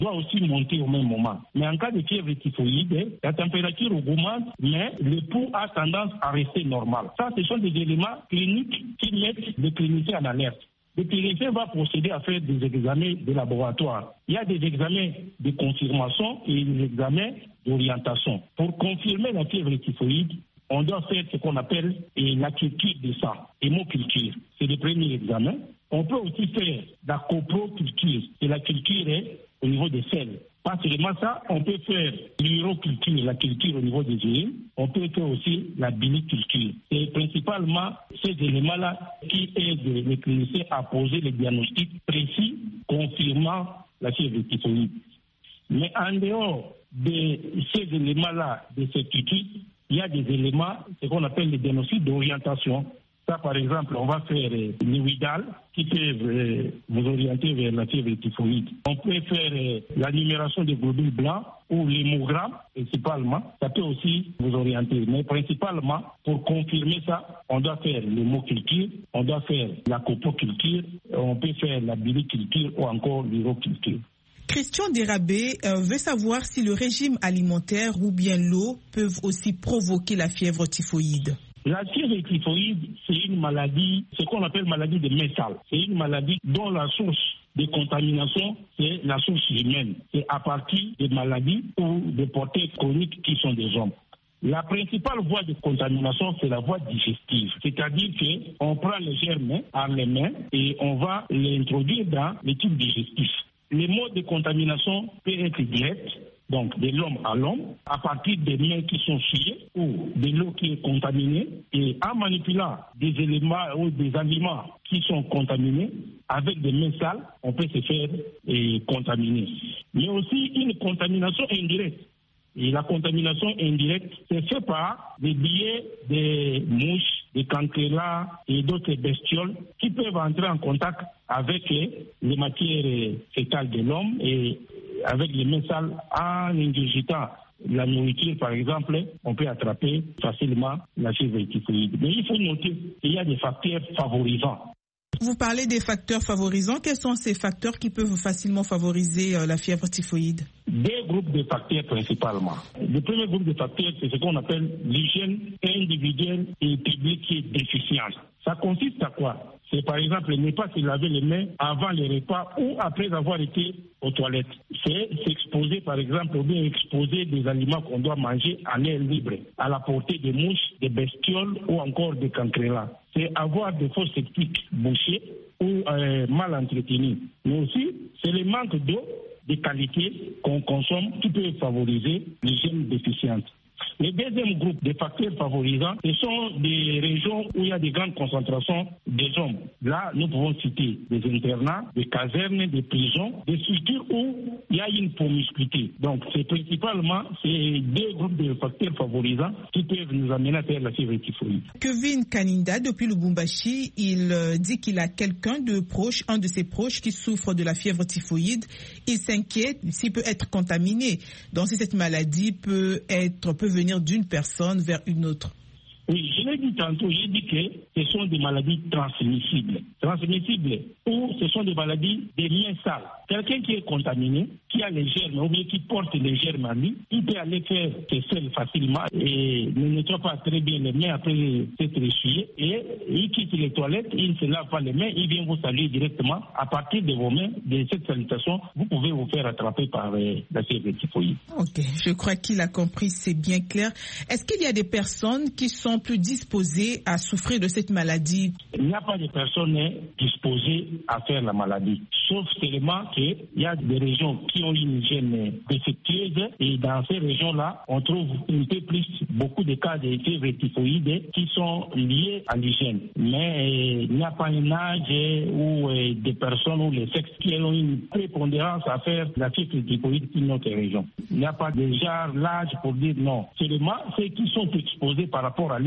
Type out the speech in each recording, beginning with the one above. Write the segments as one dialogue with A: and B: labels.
A: doit aussi monter au même moment. Mais en cas de fièvre typhoïde, la température augmente, mais le pouls a tendance à rester normal. Ça, ce sont des éléments cliniques qui mettent le clinicien en alerte. Le clinicien va procéder à faire des examens de laboratoire. Il y a des examens de confirmation et des examens d'orientation. Pour confirmer la fièvre typhoïde, on doit faire ce qu'on appelle la culture de sang, hémoculture. C'est le premier examen. On peut aussi faire la coproculture, c'est la culture au niveau des selles. Pas seulement ça, on peut faire l'uroculture, la culture au niveau des urines. On peut faire aussi la biliculture. C'est principalement ces éléments-là qui aident les cliniciens à poser les diagnostics précis confirmant la fièvre typhoïde. Mais en dehors de ces éléments-là de certitude, il y a des éléments, ce qu'on appelle les diagnostics d'orientation. Ça, par exemple, on va faire les Widal qui peuvent vous orienter vers la fièvre typhoïde. On peut faire la numération des globules blancs ou l'hémogramme, principalement. Ça peut aussi vous orienter. Mais principalement, pour confirmer ça, on doit faire l'hémoculture, on doit faire la coproculture, on peut faire la biliculture ou encore l'uroculture.
B: Christian Dérabé veut savoir si le régime alimentaire ou bien l'eau peuvent aussi provoquer la fièvre typhoïde.
A: La fièvre typhoïde, c'est une maladie, ce qu'on appelle maladie de métal. C'est une maladie dont la source de contamination, c'est la source humaine. C'est à partir des maladies ou des porteurs chroniques qui sont des hommes. La principale voie de contamination, c'est la voie digestive. C'est-à-dire qu'on prend les germes par les mains et on va les introduire dans les tubes digestifs. Les modes de contamination peuvent être directs, donc de l'homme à l'homme, à partir des mains qui sont souillées ou de l'eau qui est contaminée, et en manipulant des éléments ou des aliments qui sont contaminés, avec des mains sales, on peut se faire contaminer. Mais aussi une contamination indirecte. Et la contamination indirecte, c'est fait par des billets des mouches, des cancrelats et d'autres bestioles qui peuvent entrer en contact avec les matières fécales de l'homme et avec les mains sales en ingurgitant la nourriture, par exemple, on peut attraper facilement la fièvre typhoïde. Mais il faut noter qu'il y a des facteurs favorisants.
B: Vous parlez des facteurs favorisants. Quels sont ces facteurs qui peuvent facilement favoriser la fièvre typhoïde?
A: Deux groupes de facteurs principalement. Le premier groupe de facteurs, c'est ce qu'on appelle l'hygiène individuelle et publique qui est déficiente. Ça consiste à quoi? C'est par exemple ne pas se laver les mains avant les repas ou après avoir été aux toilettes. C'est s'exposer par exemple ou bien exposer des aliments qu'on doit manger en air libre, à la portée des mouches, des bestioles ou encore des cancrelats. C'est avoir des fosses septiques bouchées ou mal entretenues. Mais aussi, c'est le manque d'eau de qualité qu'on consomme qui peut favoriser l'hygiène déficiente. Le deuxième groupe de facteurs favorisants, ce sont des régions où il y a des grandes concentrations des hommes. Là, nous pouvons citer des internats, des casernes, des prisons, des structures où il y a une promiscuité. Donc, c'est principalement ces deux groupes de facteurs favorisants qui peuvent nous amener à faire la fièvre typhoïde.
B: Kevin Kaninda, depuis Lubumbashi, il dit qu'il a quelqu'un de proche, un de ses proches qui souffre de la fièvre typhoïde. Il s'inquiète s'il peut être contaminé. Donc, si cette maladie peut venir d'une personne vers une autre.
A: Oui, je l'ai dit tantôt, j'ai dit que ce sont des maladies transmissibles. Transmissibles ou ce sont des maladies des liens sales. Quelqu'un qui est contaminé, qui a les germes ou bien qui porte les germes à lui, il peut aller faire ses selles facilement et ne nettoie pas très bien les mains après s'être essuyé et il quitte les toilettes, il ne se lave pas les mains, il vient vous saluer directement. À partir de vos mains, de cette salutation, vous pouvez vous faire attraper par la fièvre typhoïde.
B: Ok, je crois qu'il a compris, c'est bien clair. Est-ce qu'il y a des personnes qui sont plus disposées à souffrir de cette maladie?
A: Il n'y a pas de personnes disposées à faire la maladie, sauf seulement qu'il y a des régions qui ont une hygiène défectueuse et dans ces régions-là, on trouve un peu plus beaucoup de cas de fièvre typhoïde qui sont liés à l'hygiène. Mais il n'y a pas un âge ou des personnes ou les sexes qui ont une prépondérance à faire la fièvre typhoïde dans notre région. Il n'y a pas déjà l'âge pour dire non. Seulement ceux qui sont exposés par rapport à leur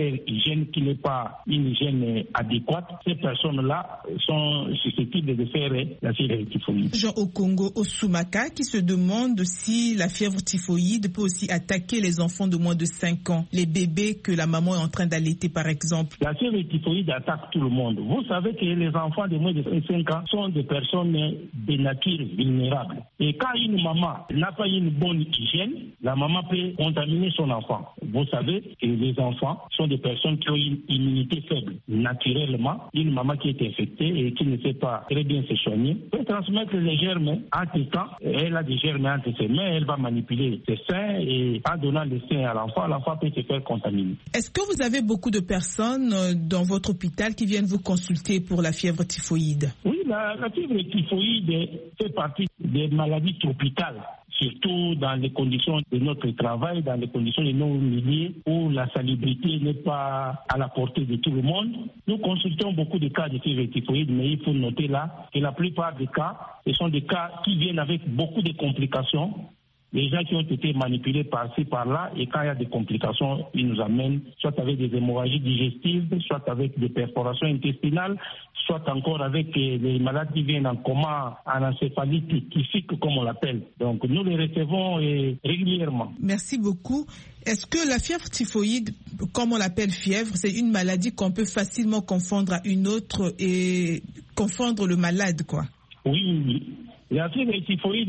A: leur hygiène qui n'est pas une hygiène adéquate, ces personnes-là sont susceptibles de faire la fièvre typhoïde.
B: Jean Okongo Osumaka qui se demande si la fièvre typhoïde peut aussi attaquer les enfants de moins de 5 ans, les bébés que la maman est en train d'allaiter par exemple.
A: La fièvre typhoïde attaque tout le monde. Vous savez que les enfants de moins de 5 ans sont des personnes de nature vulnérable. Et quand une maman n'a pas une bonne hygiène, la maman peut contaminer son enfant. Vous savez que les enfants sont des personnes qui ont une immunité faible. Naturellement, une maman qui est infectée et qui ne sait pas très bien se soigner peut transmettre les germes entre temps. Elle a des germes entre ses mains, elle va manipuler ses seins et en donnant les seins à l'enfant peut se faire contaminer.
B: Est-ce que vous avez beaucoup de personnes dans votre hôpital qui viennent vous consulter pour la fièvre typhoïde?
A: Oui, la fièvre typhoïde fait partie des maladies tropicales, surtout dans les conditions de notre travail, dans les conditions de nos milieux où la salubrité n'est pas à la portée de tout le monde. Nous consultons beaucoup de cas de fièvre typhoïde, mais il faut noter là que la plupart des cas, ce sont des cas qui viennent avec beaucoup de complications. Les gens qui ont été manipulés par-ci, par-là, et quand il y a des complications, ils nous amènent soit avec des hémorragies digestives, soit avec des perforations intestinales, soit encore avec les malades qui viennent en coma, en encéphalite typhique, comme on l'appelle. Donc nous les recevons régulièrement.
B: Merci beaucoup. Est-ce que la fièvre typhoïde, comme on l'appelle fièvre, c'est une maladie qu'on peut facilement confondre à une autre et confondre le malade, quoi?
A: Oui. La fièvre typhoïde,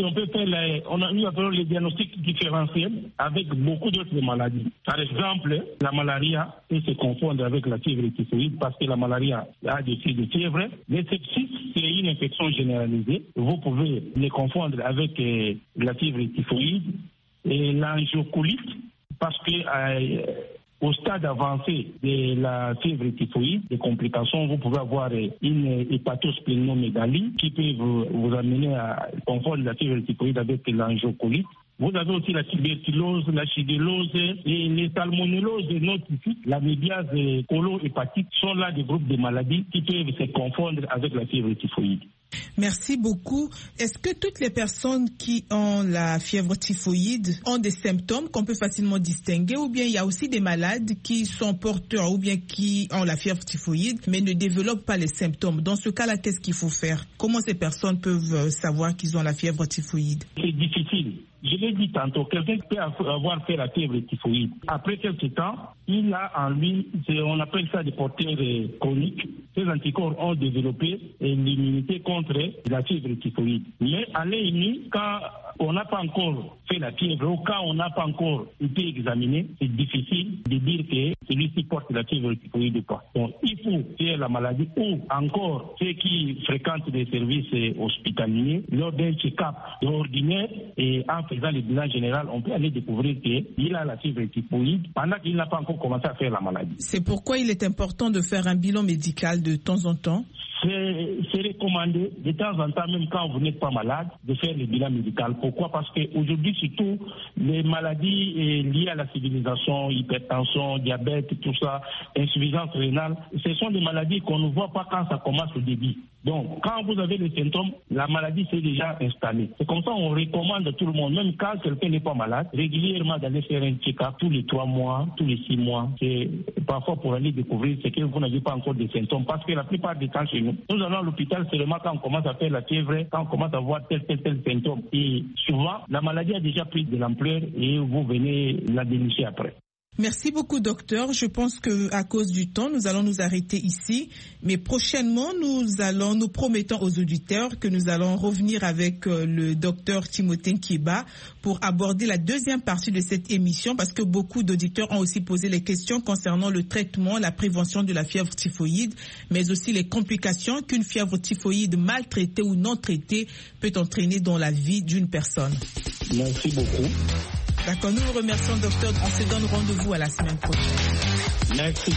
A: nous appelons les diagnostics différentiels avec beaucoup d'autres maladies. Par exemple, la malaria peut se confondre avec la fièvre typhoïde parce que la malaria a des signes de fièvre. Le sepsis, c'est une infection généralisée. Vous pouvez les confondre avec la fièvre typhoïde et l'angiocolite parce que au stade avancé de la fièvre typhoïde, des complications, vous pouvez avoir une hépatosplénomégalie qui peut vous amener à confondre la fièvre typhoïde avec l'angiocolite. Vous avez aussi la tuberculose, la chigellose et les salmonelloses non typiques, la mébiase et colo-hépatite sont là des groupes de maladies qui peuvent se confondre avec la fièvre typhoïde.
B: Merci beaucoup. Est-ce que toutes les personnes qui ont la fièvre typhoïde ont des symptômes qu'on peut facilement distinguer ou bien il y a aussi des malades qui sont porteurs ou bien qui ont la fièvre typhoïde mais ne développent pas les symptômes? Dans ce cas-là, qu'est-ce qu'il faut faire? Comment ces personnes peuvent savoir qu'ils ont la fièvre typhoïde?
A: C'est difficile. Je l'ai dit tantôt, quelqu'un peut avoir fait la fièvre typhoïde. Après quelques temps, il a en lui, on appelle ça des porteurs chroniques. Ces anticorps ont développé l'immunité contre la fièvre typhoïde. Mais à l'œil nu, quand on n'a pas encore fait la fièvre ou quand on n'a pas encore été examiné, c'est difficile de dire que celui-ci porte la fièvre typhoïde ou pas. Donc, il faut faire la maladie ou encore ceux qui fréquentent des services hospitaliers lors d'un check-up ordinaire et en faisant le bilan général, on peut aller découvrir qu'il a la fièvre typhoïde pendant qu'il n'a pas encore commencé à faire la maladie.
B: C'est pourquoi il est important de faire un bilan médical de temps en temps?
A: C'est recommandé de temps en temps, même quand vous n'êtes pas malade, de faire le bilan médical. Pourquoi? Parce qu'aujourd'hui, surtout, les maladies liées à la civilisation, hypertension, diabète, tout ça, insuffisance rénale, ce sont des maladies qu'on ne voit pas quand ça commence au début. Donc, quand vous avez les symptômes, la maladie s'est déjà installée. C'est comme ça qu'on recommande à tout le monde, même quand quelqu'un n'est pas malade, régulièrement d'aller faire un check-up tous les 3 mois, tous les 6 mois. C'est parfois pour aller découvrir ce que vous n'avez pas encore de symptômes. Parce que la plupart des temps chez nous, nous allons à l'hôpital seulement quand on commence à faire la fièvre, quand on commence à voir tel symptôme. Et souvent, la maladie a déjà pris de l'ampleur et vous venez la dénicher après.
B: Merci beaucoup, docteur. Je pense que à cause du temps, nous allons nous arrêter ici. Mais prochainement, nous promettons aux auditeurs que nous allons revenir avec le docteur Timothée Nkieba pour aborder la deuxième partie de cette émission parce que beaucoup d'auditeurs ont aussi posé les questions concernant le traitement, la prévention de la fièvre typhoïde, mais aussi les complications qu'une fièvre typhoïde mal traitée ou non traitée peut entraîner dans la vie d'une personne.
A: Merci beaucoup.
B: D'accord, nous vous remercions, docteur. On se donne rendez-vous à la semaine prochaine.
A: Merci.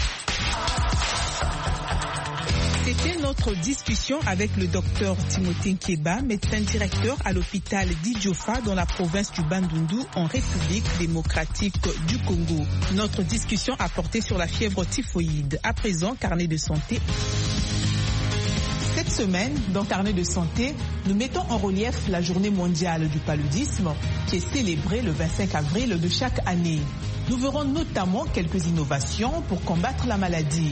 B: C'était notre discussion avec le docteur Timothée Nkieba, médecin directeur à l'hôpital d'Idjofa dans la province du Bandundu en République démocratique du Congo. Notre discussion a porté sur la fièvre typhoïde. À présent, carnet de santé. Cette semaine, dans Carnet de santé, nous mettons en relief la journée mondiale du paludisme qui est célébrée le 25 avril de chaque année. Nous verrons notamment quelques innovations pour combattre la maladie.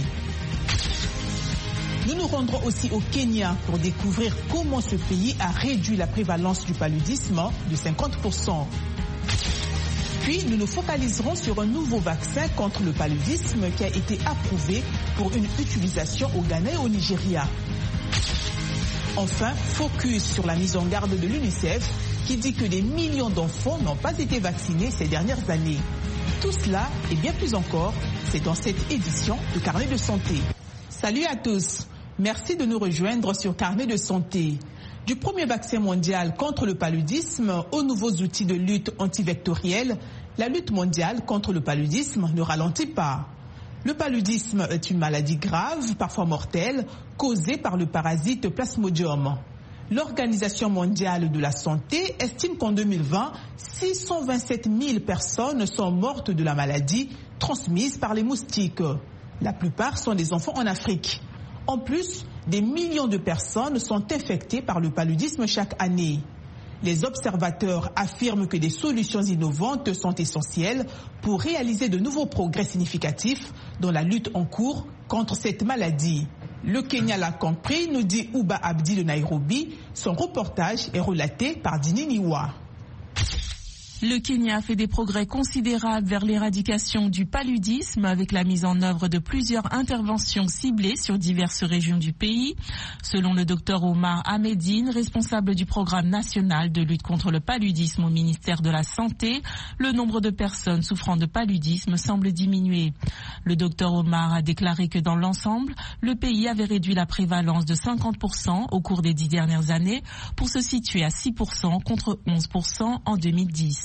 B: Nous nous rendrons aussi au Kenya pour découvrir comment ce pays a réduit la prévalence du paludisme de 50%. Puis, nous nous focaliserons sur un nouveau vaccin contre le paludisme qui a été approuvé pour une utilisation au Ghana et au Nigeria. Enfin, focus sur la mise en garde de l'UNICEF qui dit que des millions d'enfants n'ont pas été vaccinés ces dernières années. Tout cela et bien plus encore, c'est dans cette édition de Carnet de santé. Salut à tous! Merci de nous rejoindre sur Carnet de santé. Du premier vaccin mondial contre le paludisme aux nouveaux outils de lutte antivectorielle, la lutte mondiale contre le paludisme ne ralentit pas. Le paludisme est une maladie grave, parfois mortelle, causée par le parasite Plasmodium. L'Organisation mondiale de la santé estime qu'en 2020, 627 000 personnes sont mortes de la maladie transmise par les moustiques. La plupart sont des enfants en Afrique. En plus, des millions de personnes sont infectées par le paludisme chaque année. Les observateurs affirment que des solutions innovantes sont essentielles pour réaliser de nouveaux progrès significatifs dans la lutte en cours contre cette maladie. Le Kenya l'a compris, nous dit Uba Abdi de Nairobi. Son reportage est relaté par Dini Niwa.
C: Le Kenya fait des progrès considérables vers l'éradication du paludisme avec la mise en œuvre de plusieurs interventions ciblées sur diverses régions du pays. Selon le docteur Omar Ahmedine, responsable du programme national de lutte contre le paludisme au ministère de la Santé, le nombre de personnes souffrant de paludisme semble diminuer. Le docteur Omar a déclaré que dans l'ensemble, le pays avait réduit la prévalence de 50% au cours des 10 dernières années pour se situer à 6% contre 11% en 2010.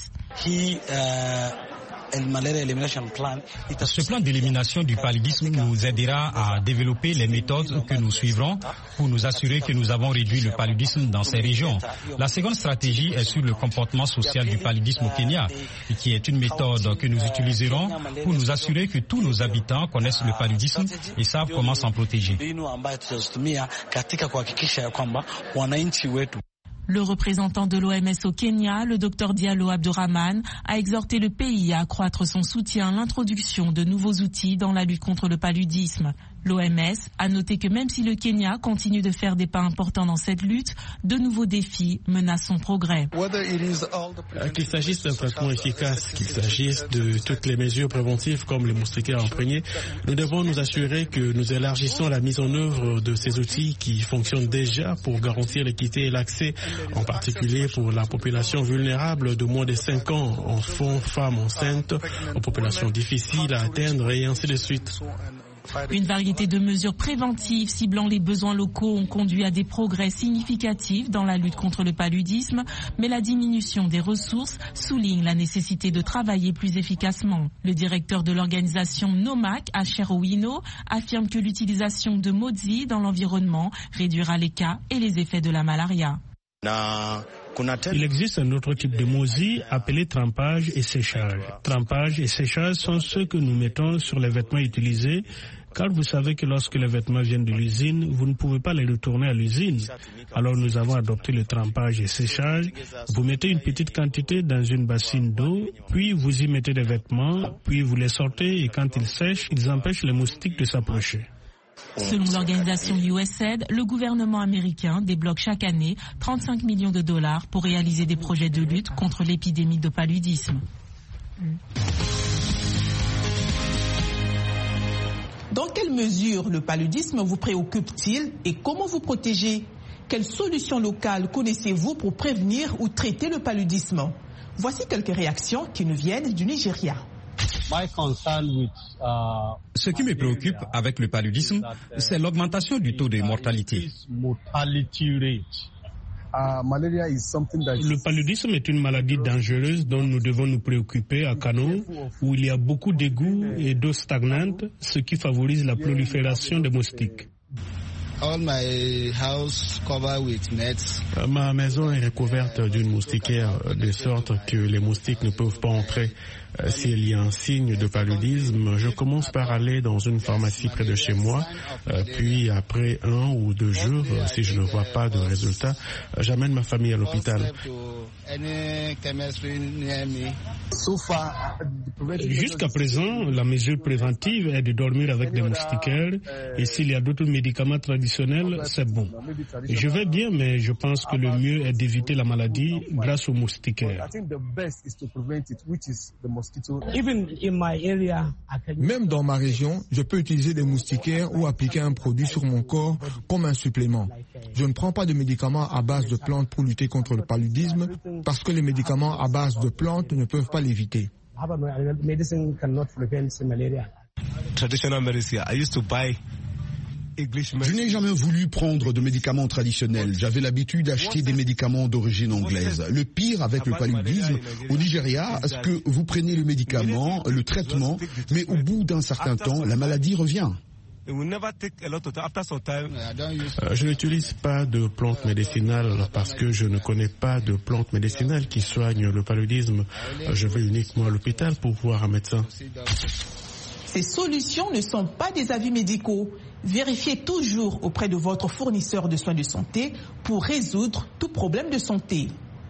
D: Ce plan d'élimination du paludisme nous aidera à développer les méthodes que nous suivrons pour nous assurer que nous avons réduit le paludisme dans ces régions. La seconde stratégie est sur le comportement social du paludisme au Kenya, qui est une méthode que nous utiliserons pour nous assurer que tous nos habitants connaissent le paludisme et savent comment s'en protéger.
C: Le représentant de l'OMS au Kenya, le Dr Diallo Abdourahmane, a exhorté le pays à accroître son soutien à l'introduction de nouveaux outils dans la lutte contre le paludisme. L'OMS a noté que même si le Kenya continue de faire des pas importants dans cette lutte, de nouveaux défis menacent son progrès.
E: Qu'il s'agisse d'un traitement efficace, qu'il s'agisse de toutes les mesures préventives comme les moustiquaires imprégnés, nous devons nous assurer que nous élargissons la mise en œuvre de ces outils qui fonctionnent déjà pour garantir l'équité et l'accès, en particulier pour la population vulnérable de moins de 5 ans, enfants, femmes enceintes, aux populations difficiles à atteindre et ainsi de suite.
C: Une variété de mesures préventives ciblant les besoins locaux ont conduit à des progrès significatifs dans la lutte contre le paludisme, mais la diminution des ressources souligne la nécessité de travailler plus efficacement. Le directeur de l'organisation NOMAC, Asher Owino, affirme que l'utilisation de Mozi dans l'environnement réduira les cas et les effets de la malaria.
E: Il existe un autre type de Mozi appelé trempage et séchage. Trempage et séchage sont ceux que nous mettons sur les vêtements utilisés, car vous savez que lorsque les vêtements viennent de l'usine, vous ne pouvez pas les retourner à l'usine. Alors nous avons adopté le trempage et séchage. Vous mettez une petite quantité dans une bassine d'eau, puis vous y mettez des vêtements, puis vous les sortez et quand ils sèchent, ils empêchent les moustiques de s'approcher.
C: Selon l'organisation USAID, le gouvernement américain débloque chaque année 35 millions de dollars pour réaliser des projets de lutte contre l'épidémie de paludisme.
B: Dans quelle mesure le paludisme vous préoccupe-t-il et comment vous protéger? Quelles solutions locales connaissez-vous pour prévenir ou traiter le paludisme? Voici quelques réactions qui nous viennent du Nigeria.
D: Ce qui me préoccupe avec le paludisme, c'est l'augmentation du taux de mortalité.
E: Le paludisme est une maladie dangereuse dont nous devons nous préoccuper à Kano, où il y a beaucoup d'égouts et d'eau stagnante, ce qui favorise la prolifération des moustiques. Ma maison est recouverte d'une moustiquaire, de sorte que les moustiques ne peuvent pas entrer. S'il y a un signe de paludisme, je commence par aller dans une pharmacie près de chez moi, puis après 1 ou 2 jours, si je ne vois pas de résultat, j'amène ma famille à l'hôpital. Jusqu'à présent, la mesure préventive est de dormir avec des moustiquaires, et s'il y a d'autres médicaments traditionnels, c'est bon. Je vais bien, mais je pense que le mieux est d'éviter la maladie grâce aux moustiquaires.
F: Même dans ma région, je peux utiliser des moustiquaires ou appliquer un produit sur mon corps comme un supplément. Je ne prends pas de médicaments à base de plantes pour lutter contre le paludisme parce que les médicaments à base de plantes ne peuvent pas l'éviter.
G: Je n'ai jamais voulu prendre de médicaments traditionnels. J'avais l'habitude d'acheter des médicaments d'origine anglaise. Le pire avec le paludisme, au Nigeria, c'est que vous prenez le médicament, le traitement, mais au bout d'un certain temps, la maladie revient.
E: Je n'utilise pas de plantes médicinales parce que je ne connais pas de plantes médicinales qui soignent le paludisme. Je vais uniquement à l'hôpital pour voir un médecin.
B: Ces solutions ne sont pas des avis médicaux. Vérifiez toujours auprès de votre fournisseur de soins de santé pour résoudre tout problème de santé.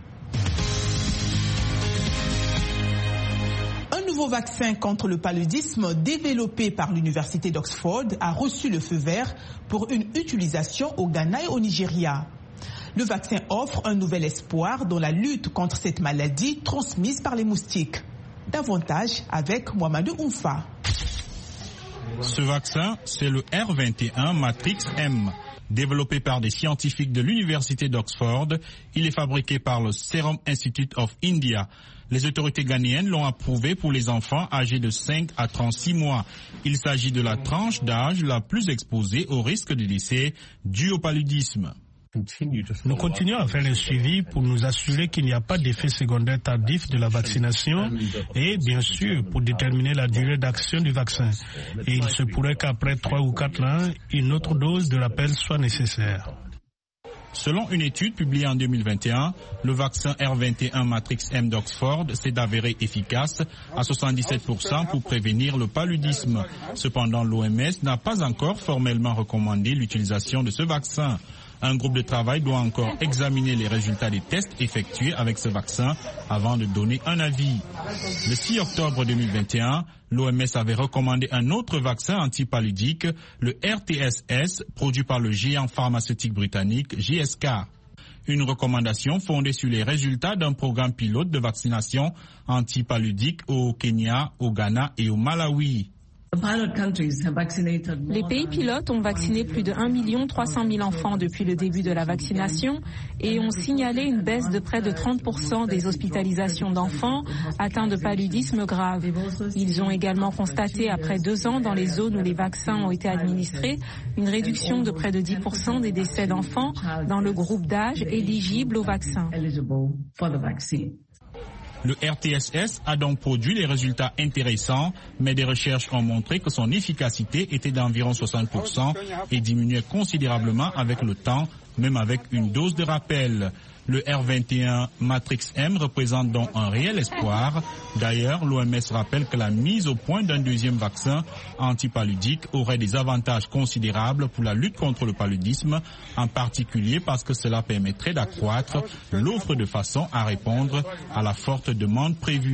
B: Un nouveau vaccin contre le paludisme développé par l'université d'Oxford a reçu le feu vert pour une utilisation au Ghana et au Nigeria. Le vaccin offre un nouvel espoir dans la lutte contre cette maladie transmise par les moustiques. Davantage avec Mohamedou Oumfa.
H: Ce vaccin, c'est le R21 Matrix M. Développé par des scientifiques de l'université d'Oxford, il est fabriqué par le Serum Institute of India. Les autorités ghanéennes l'ont approuvé pour les enfants âgés de 5 à 36 mois. Il s'agit de la tranche d'âge la plus exposée au risque de décès dû au paludisme.
E: Nous continuons à faire un suivi pour nous assurer qu'il n'y a pas d'effet secondaire tardif de la vaccination et, bien sûr, pour déterminer la durée d'action du vaccin. Et il se pourrait qu'après 3 ou 4 ans, une autre dose de rappel soit nécessaire.
H: Selon une étude publiée en 2021, le vaccin R21 Matrix M d'Oxford s'est avéré efficace à 77% pour prévenir le paludisme. Cependant, l'OMS n'a pas encore formellement recommandé l'utilisation de ce vaccin. Un groupe de travail doit encore examiner les résultats des tests effectués avec ce vaccin avant de donner un avis. Le 6 octobre 2021, l'OMS avait recommandé un autre vaccin antipaludique, le RTSS, produit par le géant pharmaceutique britannique GSK. Une recommandation fondée sur les résultats d'un programme pilote de vaccination antipaludique au Kenya, au Ghana et au Malawi.
C: Les pays pilotes ont vacciné plus de 1 300 000 enfants depuis le début de la vaccination et ont signalé une baisse de près de 30% des hospitalisations d'enfants atteints de paludisme grave. Ils ont également constaté, après 2 ans dans les zones où les vaccins ont été administrés, une réduction de près de 10% des décès d'enfants dans le groupe d'âge éligible au vaccin.
H: Le RTSS a donc produit des résultats intéressants, mais des recherches ont montré que son efficacité était d'environ 60% et diminuait considérablement avec le temps, même avec une dose de rappel. Le R21 Matrix M représente donc un réel espoir. D'ailleurs, l'OMS rappelle que la mise au point d'un deuxième vaccin antipaludique aurait des avantages considérables pour la lutte contre le paludisme, en particulier parce que cela permettrait d'accroître l'offre de façon à répondre à la forte demande prévue.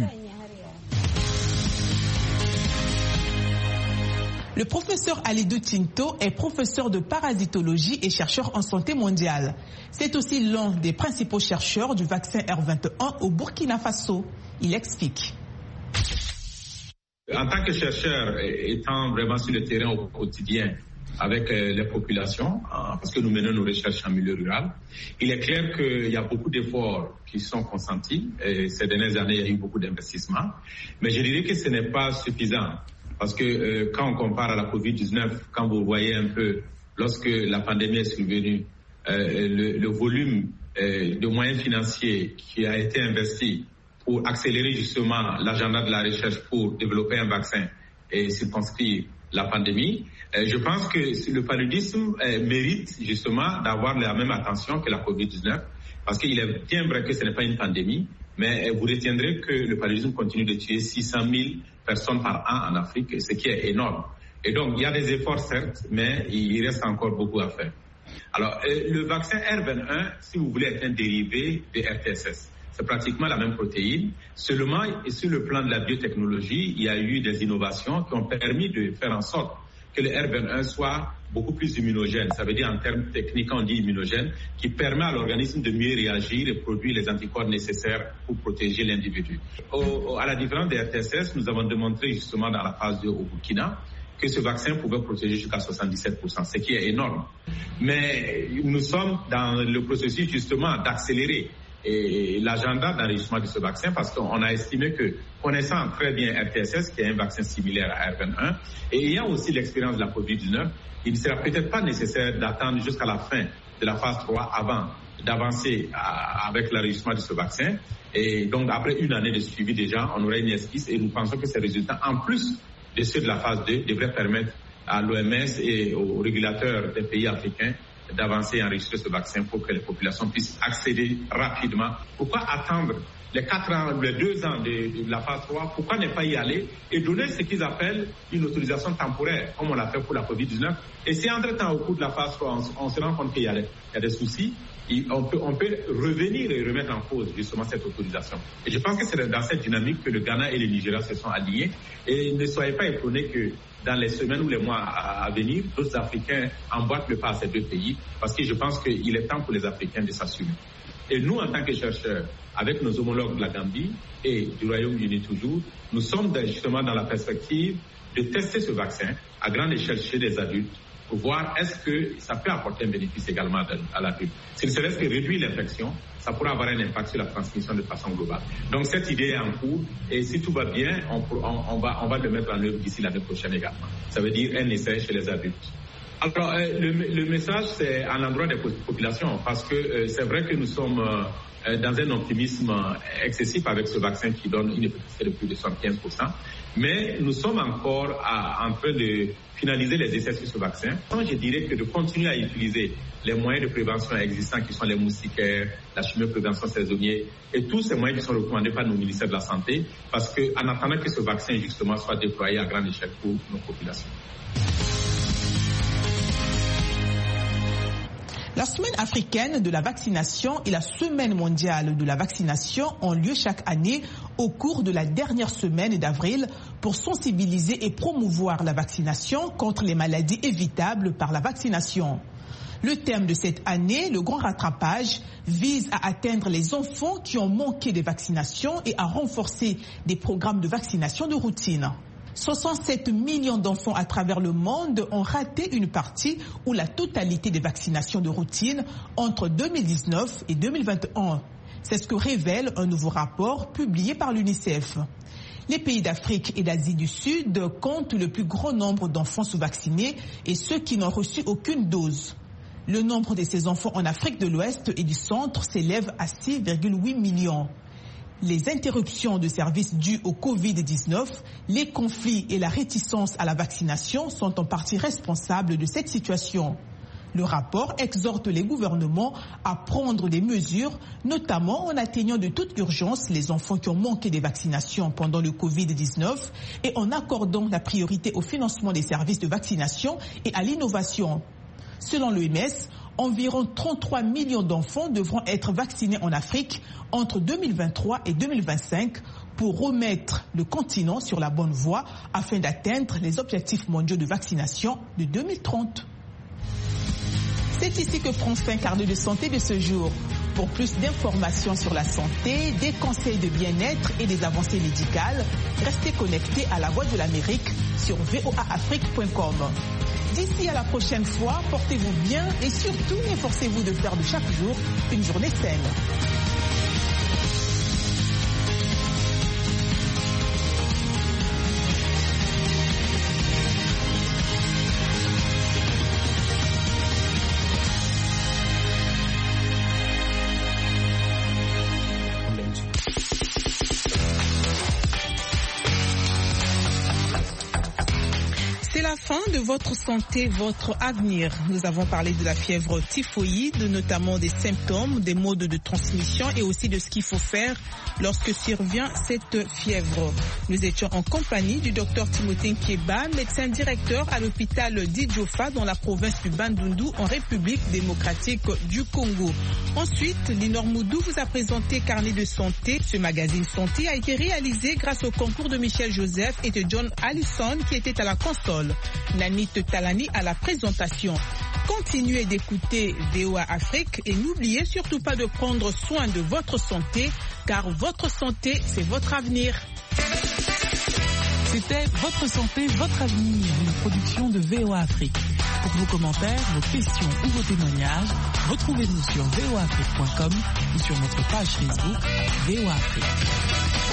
B: Le professeur Alidou Tinto est professeur de parasitologie et chercheur en santé mondiale. C'est aussi l'un des principaux chercheurs du vaccin R21 au Burkina Faso. Il explique.
I: En tant que chercheur, étant vraiment sur le terrain au quotidien avec les populations, parce que nous menons nos recherches en milieu rural, il est clair qu'il y a beaucoup d'efforts qui sont consentis. Et ces dernières années, il y a eu beaucoup d'investissements. Mais je dirais que ce n'est pas suffisant. Parce que quand on compare à la Covid-19, quand vous voyez un peu, lorsque la pandémie est survenue, le volume de moyens financiers qui a été investi pour accélérer justement l'agenda de la recherche pour développer un vaccin et circonscrire la pandémie. Je pense que le paludisme mérite justement d'avoir la même attention que la COVID-19, parce qu'il est bien vrai que ce n'est pas une pandémie, mais vous retiendrez que le paludisme continue de tuer 600 000 personnes par an en Afrique, ce qui est énorme. Et donc, il y a des efforts, certes, mais il reste encore beaucoup à faire. Alors, le vaccin R21, si vous voulez, est un dérivé de RTSS. C'est pratiquement la même protéine. Seulement, sur le plan de la biotechnologie, il y a eu des innovations qui ont permis de faire en sorte que le R21 soit beaucoup plus immunogène. Ça veut dire, en termes techniques, on dit immunogène, qui permet à l'organisme de mieux réagir et produire les anticorps nécessaires pour protéger l'individu. À la différence des RTSS, nous avons démontré justement dans la phase 2 au Burkina que ce vaccin pouvait protéger jusqu'à 77%, ce qui est énorme. Mais nous sommes dans le processus justement d'accélérer l'agenda d'enrichissement de ce vaccin, parce qu'on a estimé que, connaissant très bien RTSS, qui est un vaccin similaire à R21, et ayant aussi l'expérience de la COVID-19, il ne sera peut-être pas nécessaire d'attendre jusqu'à la fin de la phase 3 avant d'avancer avec l'enrichissement de ce vaccin. Et donc, après une année de suivi déjà, on aurait une esquisse, et nous pensons que ces résultats, en plus de ceux de la phase 2, devraient permettre à l'OMS et aux régulateurs des pays africains d'avancer et enregistrer ce vaccin pour que les populations puissent accéder rapidement. Pourquoi attendre les 4 ans, les 2 ans de la phase 3? Pourquoi ne pas y aller et donner ce qu'ils appellent une autorisation temporaire, comme on l'a fait pour la COVID-19? Et si entre-temps, au cours de la phase 3, on se rend compte qu'il y a des soucis, on peut revenir et remettre en cause justement cette autorisation. Et je pense que c'est dans cette dynamique que le Ghana et le Nigeria se sont alliés. Et ne soyez pas étonnés que dans les semaines ou les mois à venir, d'autres Africains emboîtent le pas à ces 2 pays, parce que je pense qu'il est temps pour les Africains de s'assumer. Et nous, en tant que chercheurs, avec nos homologues de la Gambie et du Royaume-Uni toujours, nous sommes justement dans la perspective de tester ce vaccin à grande échelle chez des adultes, pour voir est-ce que ça peut apporter un bénéfice également à l'adulte. S'il se laisse que réduire l'infection, ça pourra avoir un impact sur la transmission de façon globale. Donc cette idée est en cours, et si tout va bien, on va le mettre en œuvre d'ici l'année prochaine également. Ça veut dire un essai chez les adultes. Alors le message, c'est à l'endroit des populations, parce que c'est vrai que nous sommes dans un optimisme excessif avec ce vaccin qui donne une efficacité de plus de 75%, mais nous sommes encore en train de finaliser les essais sur ce vaccin. Je dirais que de continuer à utiliser les moyens de prévention existants qui sont les moustiquaires, la chimioprévention saisonnière et tous ces moyens qui sont recommandés par nos ministères de la Santé, parce qu'en attendant que ce vaccin justement soit déployé à grande échelle pour nos populations.
B: La semaine africaine de la vaccination et la semaine mondiale de la vaccination ont lieu chaque année au cours de la dernière semaine d'avril pour sensibiliser et promouvoir la vaccination contre les maladies évitables par la vaccination. Le thème de cette année, le grand rattrapage, vise à atteindre les enfants qui ont manqué des vaccinations et à renforcer des programmes de vaccination de routine. 67 millions d'enfants à travers le monde ont raté une partie ou la totalité des vaccinations de routine entre 2019 et 2021. C'est ce que révèle un nouveau rapport publié par l'UNICEF. Les pays d'Afrique et d'Asie du Sud comptent le plus grand nombre d'enfants sous-vaccinés et ceux qui n'ont reçu aucune dose. Le nombre de ces enfants en Afrique de l'Ouest et du Centre s'élève à 6,8 millions. Les interruptions de services dues au Covid-19, les conflits et la réticence à la vaccination sont en partie responsables de cette situation. Le rapport exhorte les gouvernements à prendre des mesures, notamment en atteignant de toute urgence les enfants qui ont manqué des vaccinations pendant le Covid-19 et en accordant la priorité au financement des services de vaccination et à l'innovation. Selon l'OMS, environ 33 millions d'enfants devront être vaccinés en Afrique entre 2023 et 2025 pour remettre le continent sur la bonne voie afin d'atteindre les objectifs mondiaux de vaccination de 2030. C'est ici que prend fin Carnet de santé de ce jour. Pour plus d'informations sur la santé, des conseils de bien-être et des avancées médicales, restez connectés à la Voix de l'Amérique sur voaafrique.com. D'ici à la prochaine fois, portez-vous bien et surtout, efforcez-vous de faire de chaque jour une journée saine. la fin de Votre santé, votre avenir. Nous avons parlé de la fièvre typhoïde, notamment des symptômes, des modes de transmission et aussi de ce qu'il faut faire lorsque survient cette fièvre. Nous étions en compagnie du docteur Timothée Nkieba, médecin directeur à l'hôpital d'Idjofa dans la province du Bandundu en République démocratique du Congo. Ensuite, Linor Moudou vous a présenté Carnet de santé. Ce magazine santé a été réalisé grâce au concours de Michel Joseph et de John Allison qui était à la console. Nanit Talani à la présentation. Continuez d'écouter VOA Afrique et n'oubliez surtout pas de prendre soin de votre santé car votre santé, c'est votre avenir.
C: C'était Votre santé, votre avenir, une production de VOA Afrique. Pour vos commentaires, vos questions ou vos témoignages, retrouvez-nous sur voaafrique.com ou sur notre page Facebook VOA Afrique.